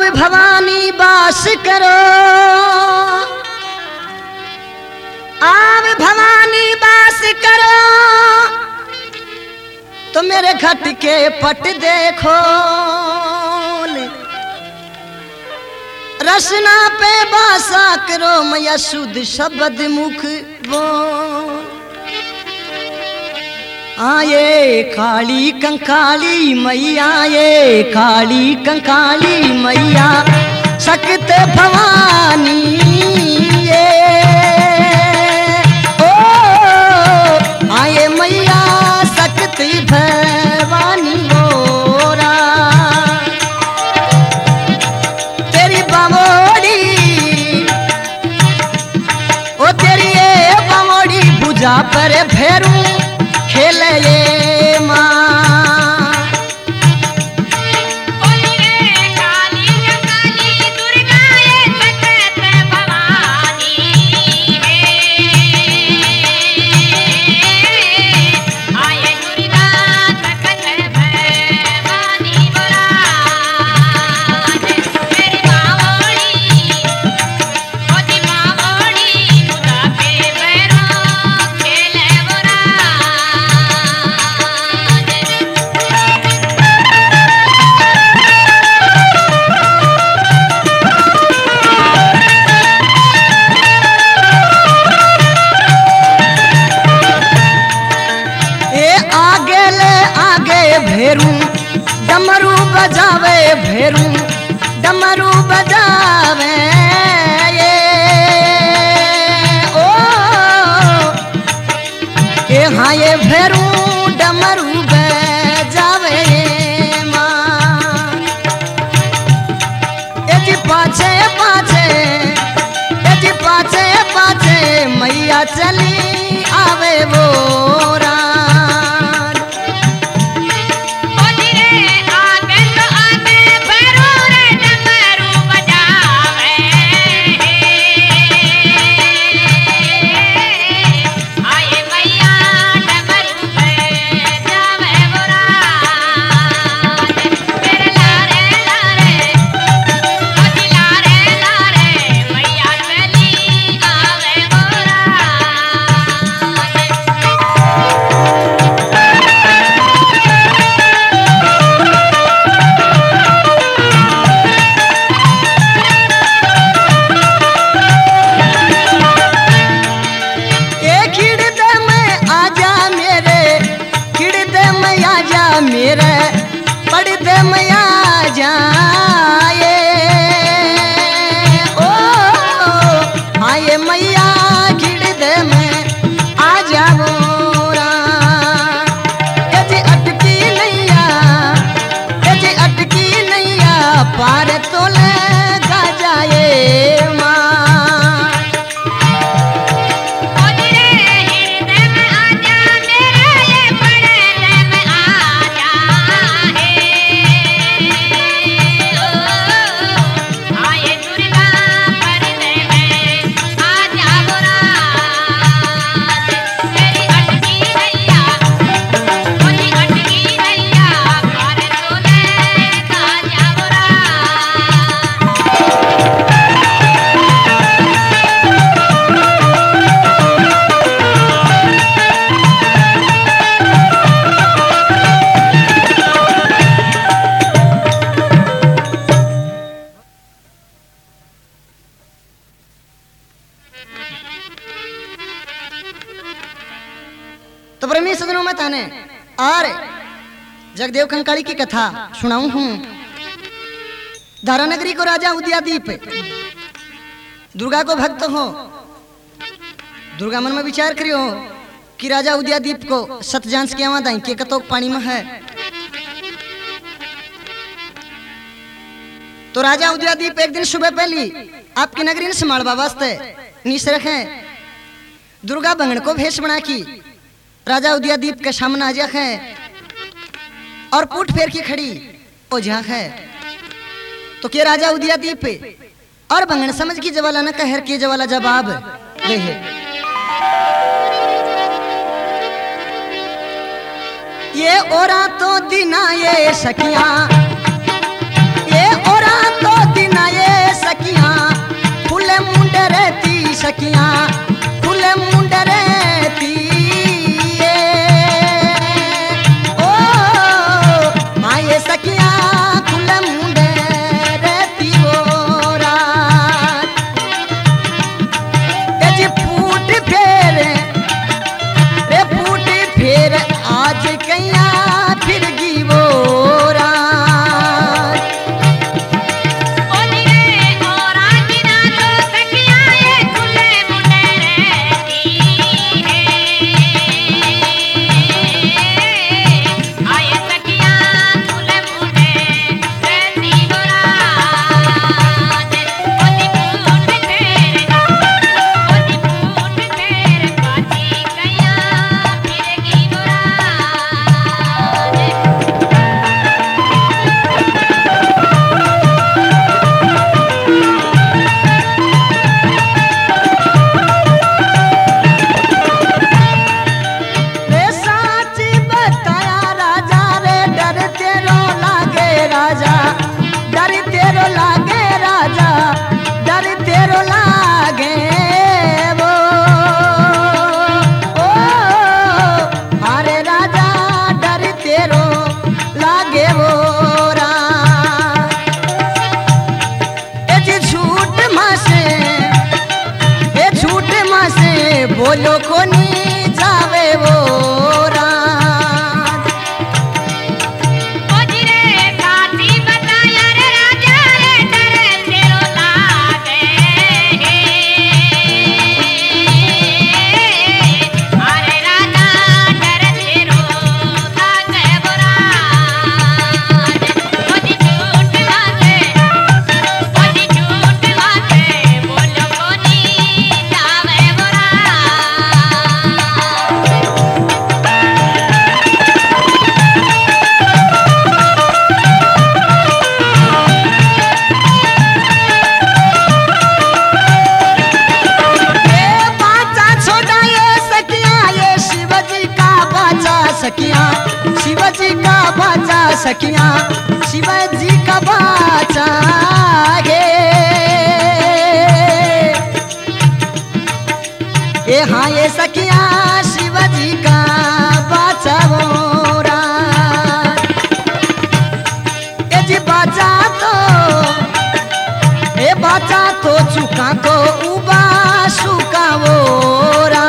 भवानी बास करो, आव भवानी बास करो, तो मेरे घट के पट देखो, रसना पे बासा करो, मैया शुद्ध शब्द मुख बोल। आये काली कंकाली मैया, ये काली कंकाली मैया सकत भवानी ये ओ, आये मैया सकत भवानी मोरा। तेरी बावोड़ी ओ तेरी ये बावोड़ी भुजा पर भैरू खेले ये माँ। भेरू डमरू बजावे, भेरू डमरू बजावे ये ओ, ये हाँ ये भेरू डमरू बजावे ये माँ। ये जी पाछे पाछे, ये जी पाछे पाछे मैया चली आवे वो मेरे पड़ दे मैया जाए ओ, आए मैया गिड़ दे मैं आ जाओ। यदि अटकी नैया, यदि अटकी नैया पार तो लगा जाए माँ। तो प्रेमी सजनों में ताने और जगदेव कंकाली की कथा सुनाऊं हूं। धारा नगरी को राजा उदयादीप दुर्गा को भक्त हो, दुर्गा मन में विचार करियो कि राजा उदयादीप को सत जांच के आवा दाई के कतोक पानी में है। तो राजा उदयादीप एक दिन सुबह पहली आपकी नगरी ने संभालवा वास्ते नीस रखे दुर्गा बंगड़ को भेष बना की राजा उदयादीप के सामने आ जाए और पूठ फेर की खड़ी ओ झांक है। तो के राजा उदयादीप और बंगड़ समझ की जवाला न कहर के जवाला जवाब दे है। ये ओरा तो दिना ये सखियां, ये ओरा तो दिन सकिया खुले मुंड रहती ओ आए सकिया खुले मुंड रहती वो रात ए जी फूट फेर रे फूट फेर आज कैया फिर गी वो बोलो को नी जावे वो रात ओ जिरे साथी बताया रे राजा रे डरे तेरो लागे अरे राजा डरे तेरो लागे बोरा ओ जी झूठ वाके बोलो को नी जावे बोरा सकिया शिवजी का बाचा सकिया शिवजी का बाचा गे ए हाँ ये सकिया शिवजी का बाचा बोरा ए जी बाचा तो चुका को उबा सुका बोरा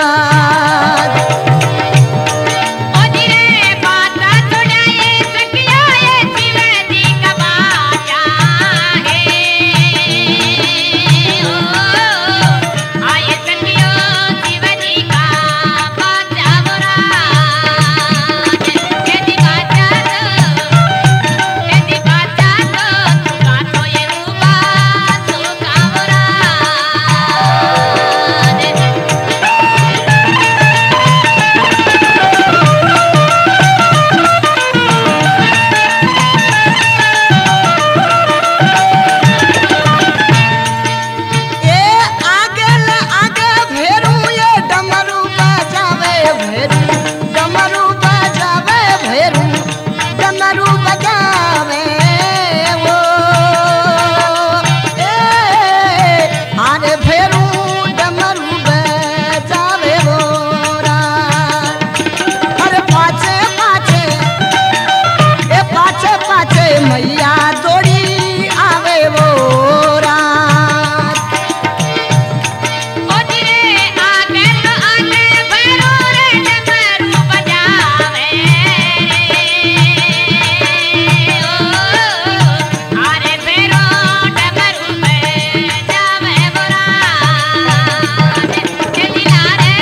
मैया दौड़ी आवे वो रात ओ जिरे आगे तो आगे भैरो रे डमरू बजावे ओ अरे भैरो डमरू बजावे बोरा के दिलारे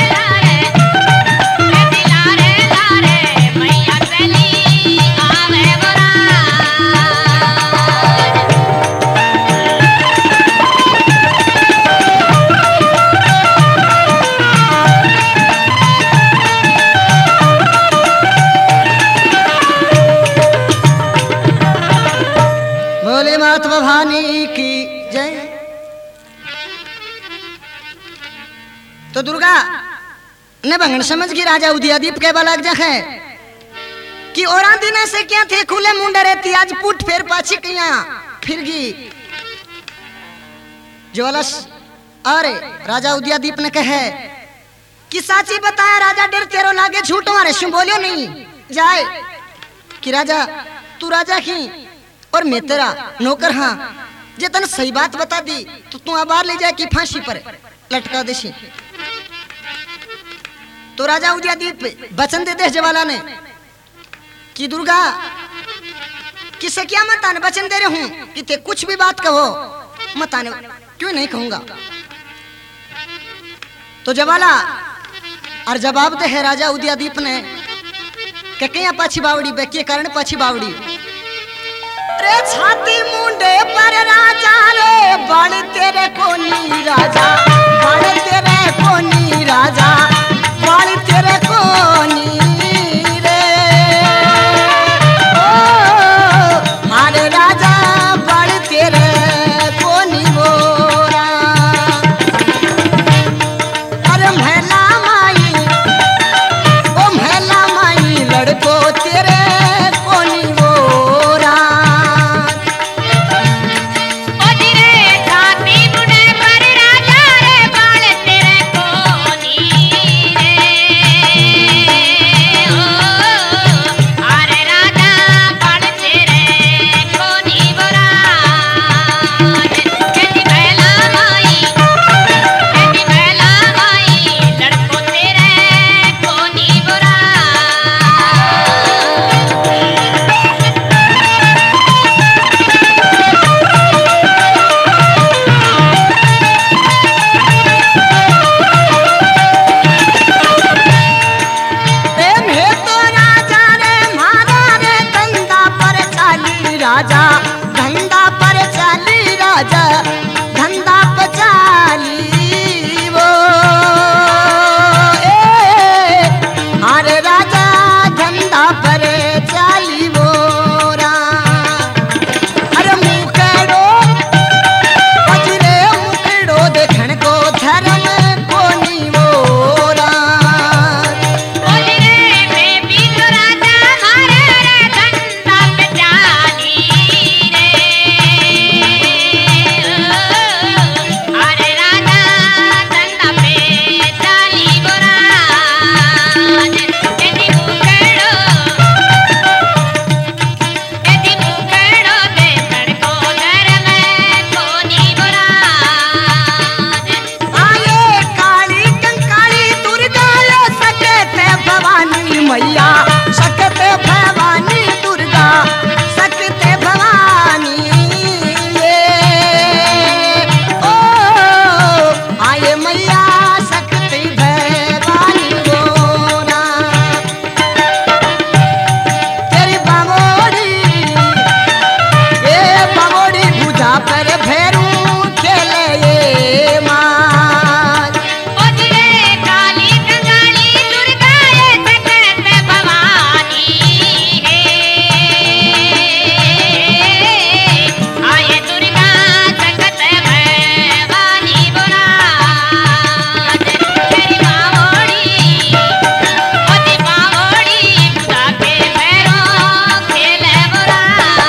लारे मैया चली आवे बोरा बोले महात्मा भानी की जय। तो दुर्गा ने भंगन समझ की राजा उदयदीप के बालक जखे कि औरा दिन से क्या थे खुले मुंडे रहती आज पुट फेर पाछी किया फिर गी ज्वालस अरे राजा उदयदीप ने कहे कि साची बताया राजा डर तेरो लागे झूठ मारे शू बोलियो नहीं जाए कि राजा तू राजा की और मैं तेरा नौकर हाँ जे तन सही बात बता दी तो तू आबार ले जाए कि फांसी पर लटका देशी। तो राजा उदयदीप वचन दे दे जवाला ने कि दुर्गा किसे क्या मत आने वचन दे रहे हूं कि ते कुछ भी बात कहो मत आने क्यों नहीं कहूंगा। तो जवाला और जवाब दे है राजा उदयदीप ने कि कहीं पाछी बावड़ी बे के कारण पाछी बावड़ी रे छाती मुंडे पर राजा रे बड़ तेरे कोनी राजा बड़ तेरे कोनी राजा बड़ तेरे कोनी रे ओ मारे राजा बड़ तेरे कोनी बोरा अरे महला माई ओ महला माई लड़को तेरे कोनी बोरा ओ जिरे छाती मुंडे पर राजा रे बाल तेरे कोनी रे ओ अरे राजा बाल तेरे कोनी बोरा कहती महला माई लड़को तेरे कोनी बोरा प्रेम है तो राजा रे मारा रे धंधा पर चाली राजा धंधा पर चाली राजा धंधा पर चाली वो अरे राजा धंधा पर चाली वो अरे मुकड़ो अजरे मुकड़ो देखण को धर्म कोनी मोरा ओ जिरे में भी तो राजा मारे रे धंधा पे चाली रे अरे राजा धंधा पे चाली बोरा एदी मुकड़ो दे तड़को धर्म कोनी बोरा आये काली कंकाली दुर्गा लो सकते भवानी मैया सकते भवानी दुर्गा सकते भवानी ये ओ आये मैया सकते भवानी गोरा तेरी बावोड़ी ये बावोड़ी भुजा पर भैरू खेले ये माँ ओ जिरे काली कंगाली दुर्गा ये सकते भवानी है आये दुर्गा सकते भवानी बोरा तेरी बावड़ी ओ दी बावड़ी बुझा के भैरो खेले बोरा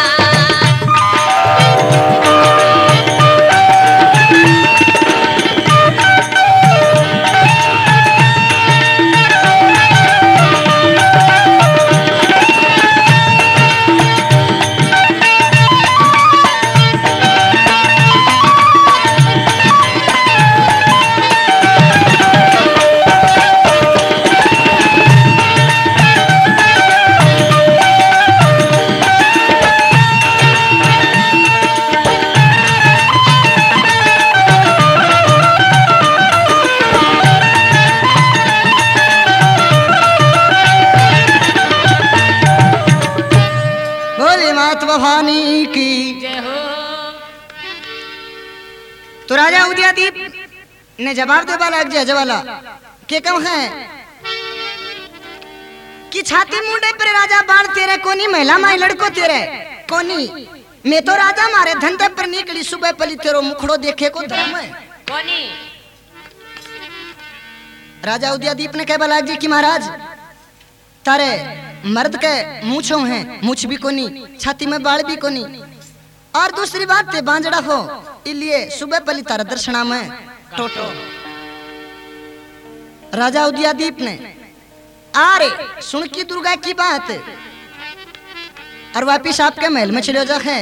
बोली मात भवानी की। जय हो तो राजा उदयदीप ने जवाब दे वाला जजवाला के कम है कि छाती मुंडे पर राजा बाल तेरे कोनी महिला माई लड़को तेरे कोनी मैं तो राजा मारे धंधे पर निकली सुबह पली तेरो मुखड़ो देखे को धर्म है। कोनी राजा उदयदीप ने कह बलाग जी कि महाराज तारे मर्द के मूछो हैं मूछ भी कोनी छाती में बाल भी कोनी और दूसरी बात ते बांजड़ा हो इसलिए सुबह पली तारा दर्शना में टोटो। राजा उदयादीप ने अरे सुन की दुर्गा की बात और वापिस आपके महल में चले जा है।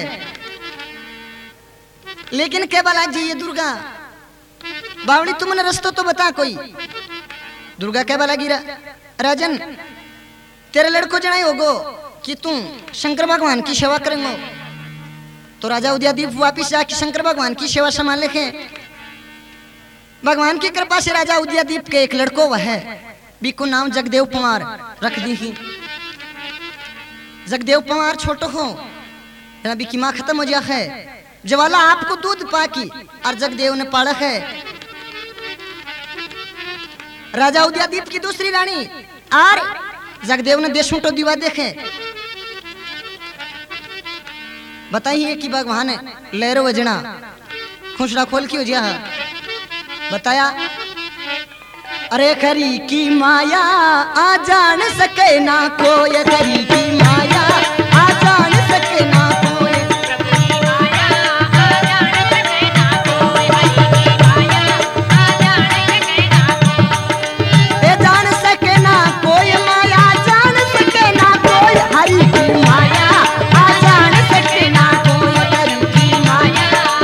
लेकिन क्या बोला जी ये दुर्गा बावड़ी तुमने रास्ता तो बता कोई। दुर्गा क्या बोला गिरा राजन तेरे लड़को जनाई होगो कि तू शंकर भगवान की सेवा करेंगे। तो राजा उदयादीप वापिस जाके शंकर भगवान की सेवा संभाल लेके भगवान की कृपा से राजा उदयादीप के एक लड़को वह है बिको नाम जगदेव पवार रख दी ही। जगदेव पवार छोटो हो अभी की माँ खत्म हो जा है जवाला आपको दूध पाकी और जगदेव ने पाड़ा है। राजा उदयादीप की दूसरी रानी और जगदेव ने देशों तो दीवा देखे बताइए कि भगवान लहरो वजना खुशरा खोल की हो जा बताया अरे करी की माया आ जान सके ना कोई करी की माया आ जान सके ना कोई ए जान सके ना कोई माया जान सके ना कोई हरी की माया आ जान सके ना कोई हरी की माया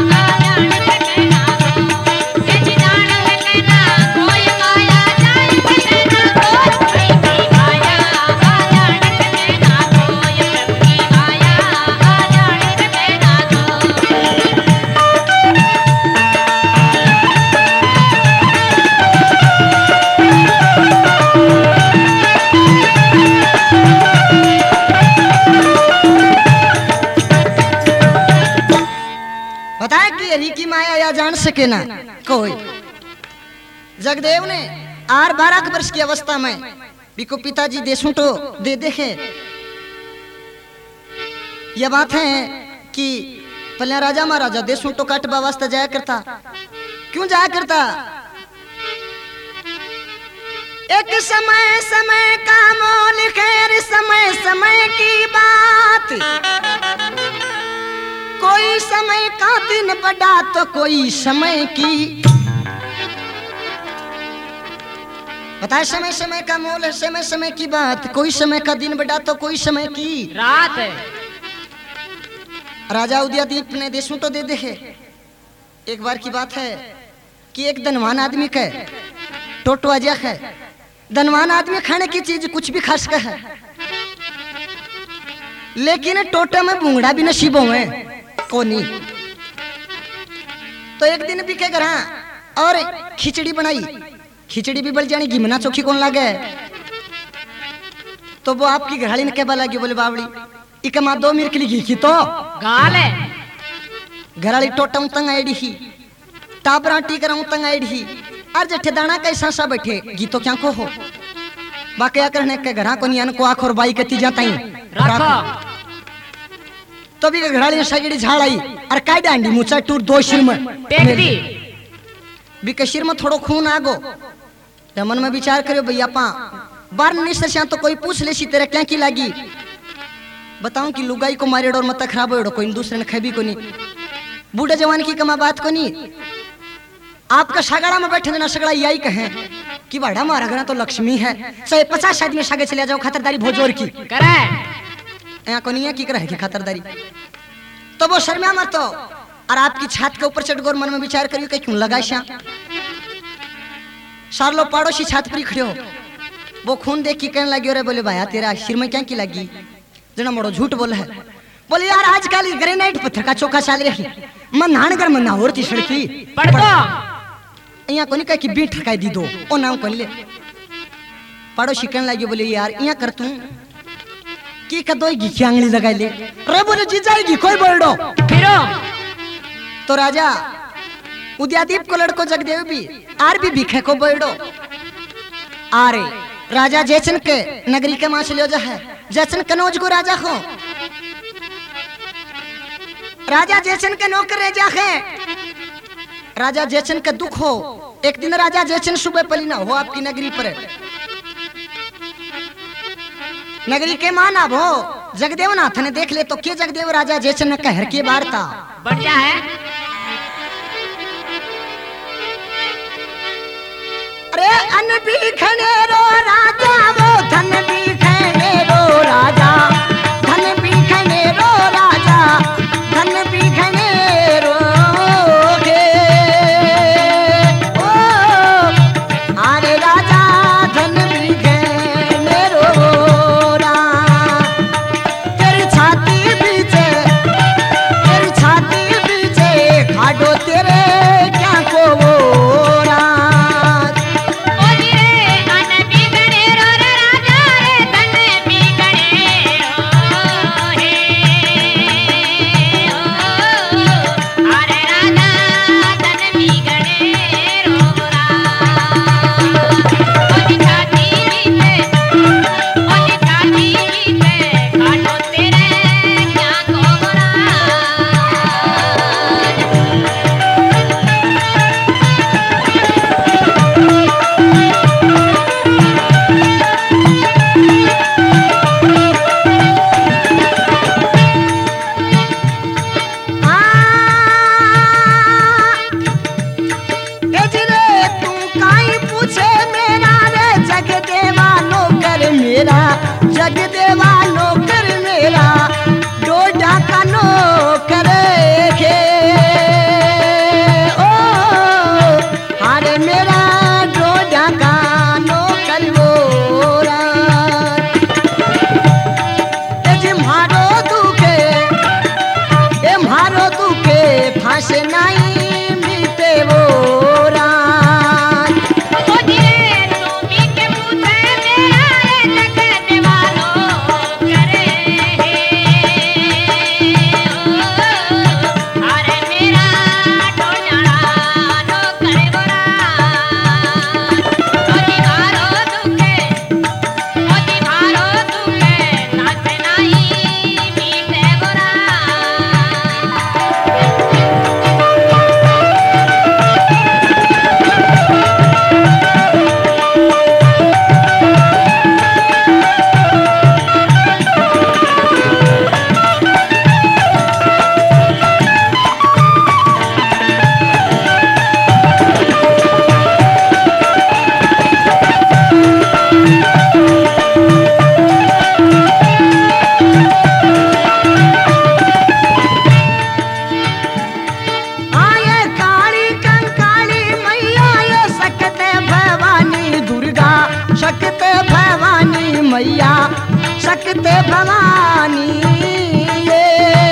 की माया या जान सके ना कोई। जगदेव ने 12 वर्ष की अवस्था में बिको पिताजी देशों तो दे देखे। यह बात है कि पहले राजा महाराजा देशों तो काटवा वास्ते जाया करता। क्यों जाया करता? एक समय समय का मोल खैर समय समय की बात। कोई समय का दिन बड़ा तो कोई समय की बताए समय समय का मोल है समय समय की बात। कोई समय का दिन बड़ा तो कोई समय की रात है। राजा उदयादीप ने देशों तो दे देखे। एक बार की बात है कि एक धनवान आदमी का टोटो अजय है। धनवान आदमी खाने की चीज कुछ भी खा सका है लेकिन टोटे में भूंगड़ा भी नसीब हुए कोनी। तो एक दिन भी क्या करा और खिचड़ी बनाई। खिचड़ी भी बल जानी घिमना चोखी कौन लागे। तो वो आपकी घराली ने क्या लगी बोले बावड़ी इक मां 2 मिनट के लिए घी की तो गाल है। घराली टोटा तंग आईडी ही टाबरा टी करा तंग आईडी ही और जठे दाना कैसा सा बैठे घी तो क्या को हो बाकी करने के घरा को नियन को आखोर बाई कती जाता ही रखो। तो भी घराली ने सगड़ी झाड़ आई और काय डांडी मुचा टूर 2 सिर में टेक दी भी के सिर में थोड़ो खून आगो। मन में विचार करियो भैया पा बार निश्चय से तो कोई पूछ ले सी तेरे क्या की लागी। बताऊं कि लुगाई को मारे और मत खराब हो कोई दूसरे ने खबी को नहीं। बूढ़े जवान की कमा बात को नहीं। आपका सगड़ा में बैठे ना सगड़ा यही कहे कि बड़ा मारा घना तो लक्ष्मी है। 50 आदमी सागे चले जाओ खातरदारी भोजोर की करे यहाँ को नहीं है की करे की खातरदारी। तो वो शर्मा मत तो और आपकी छात के ऊपर चढ़ गोर मन में विचार करियो कि क्यों लगा श्या। सार लो पड़ोसी छात पर खड़े हो वो खून देख के कहने लगी बोले भाया तेरा सिर में क्या की लगी। जना मोड़ो झूठ बोला है। बोले यार आजकल ग्रेनाइट पत्थर का चौका चल रही मन नानगर मन ना होती सड़की पड़ दो यहाँ को नहीं कह कि बीट ठकाई दी दो ओ नाम को ले। पड़ोसी कहने लगी बोले यार यहाँ कर तू की कदोगी की आंगली लगा ले रे बोले जी जाएगी कोई बोल दो फिरो। तो राजा उदयादीप को लड़को जगदेव भी आर भी भिखे को बोल दो। आरे राजा जयचन के नगरी के मां चले जा है। जयचन कनौज को राजा हो राजा जयचन के नौकर रह जा है। राजा जयचन का दुख हो एक दिन राजा जयचन सुबह पलीना हो आपकी नगरी पर। नगरी के माना हो जगदेव नाथ ने देख ले तो के जगदेव राजा जयचन ने कहर के बार था बढ़िया है। भी खनेरो राजा वो धन भी खनेरो राजा धन भी खनेरो राजा धन भी खनेरो गे ओ अरे राजा धन भी खनेरो रा तेरी छाती पीछे खाडो तेरे क्या को वो जग देवा नौकर मेरा डोडा का नौकर खे ओ अरे मेरा डोडा का नौकर वो मारो दुखे फांस नहीं मिटे वो मैया सकते भवानी ये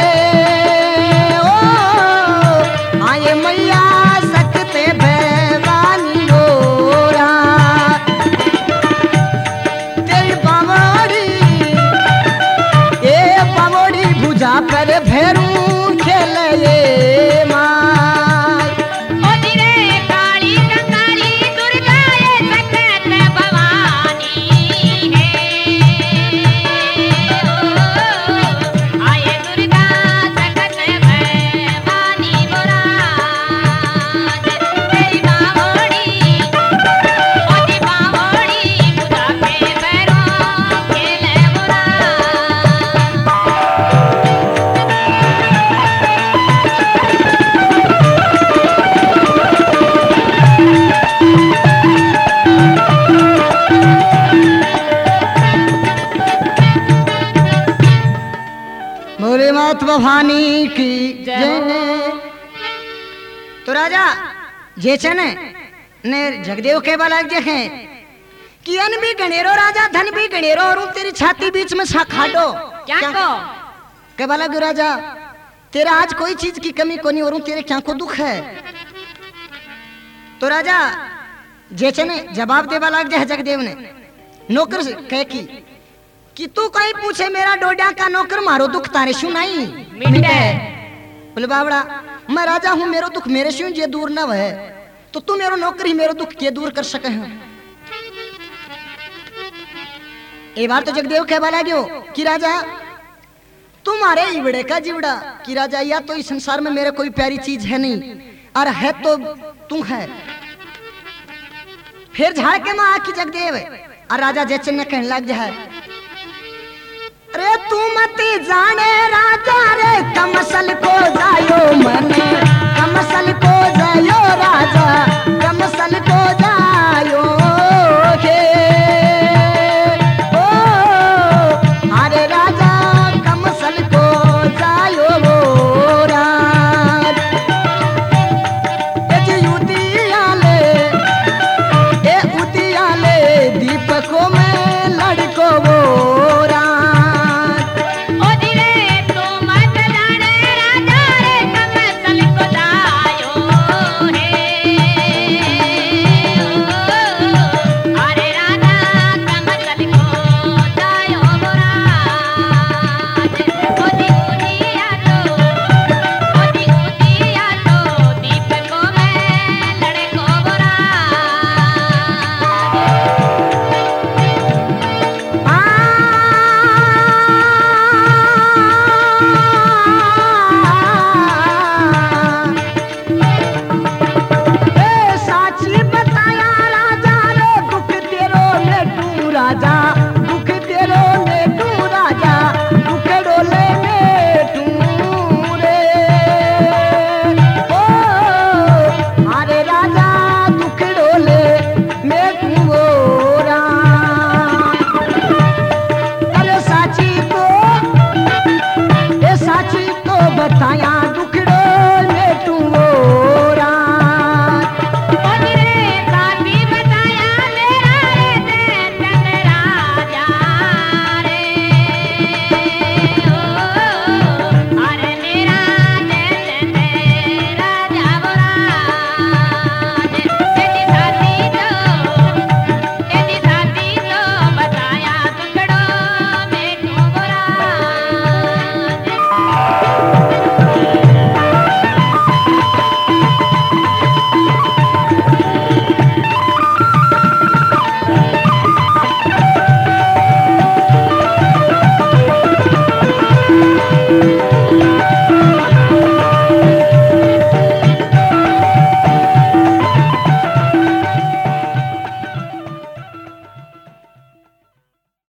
ओ आए मैया सकते भवानी गोरा तेरी बावड़ी भुजा पर भैरू खेले ये माँ भवानी की जय। तो राजा जेचन ने जगदेव के बालक देखे कि अन भी गणेरो राजा धन भी गणेरो और तेरी छाती बीच में खाडो क्या को के बालक राजा तेरा आज कोई चीज की कमी को नहीं और तेरे क्या को दुख है। तो राजा जेचन ने जवाब दे बालक दे जगदेव ने नौकर से कह कि तू कहीं पूछे मेरा डोडा का नौकर मारो दुख तारे शू नहीं मिटे। बोले बावड़ा मैं राजा हूँ मेरो दुख मेरे शू जे दूर न है तो तू मेरो नौकर ही मेरो दुख के दूर कर सके हैं। एक बार तो जगदेव कह बाला गयो कि राजा तुम्हारे इवड़े का जिवड़ा कि राजा या तो इस संसार में मेरे कोई प्यारी चीज है नहीं और है तो तू है। फिर झाड़ के माँ की जगदेव और राजा जयचंद ने कहने लग जाए रे तू मत जाने राजा रे कमसल को जायो मने कमसल को जायो राजा कमसल को जायो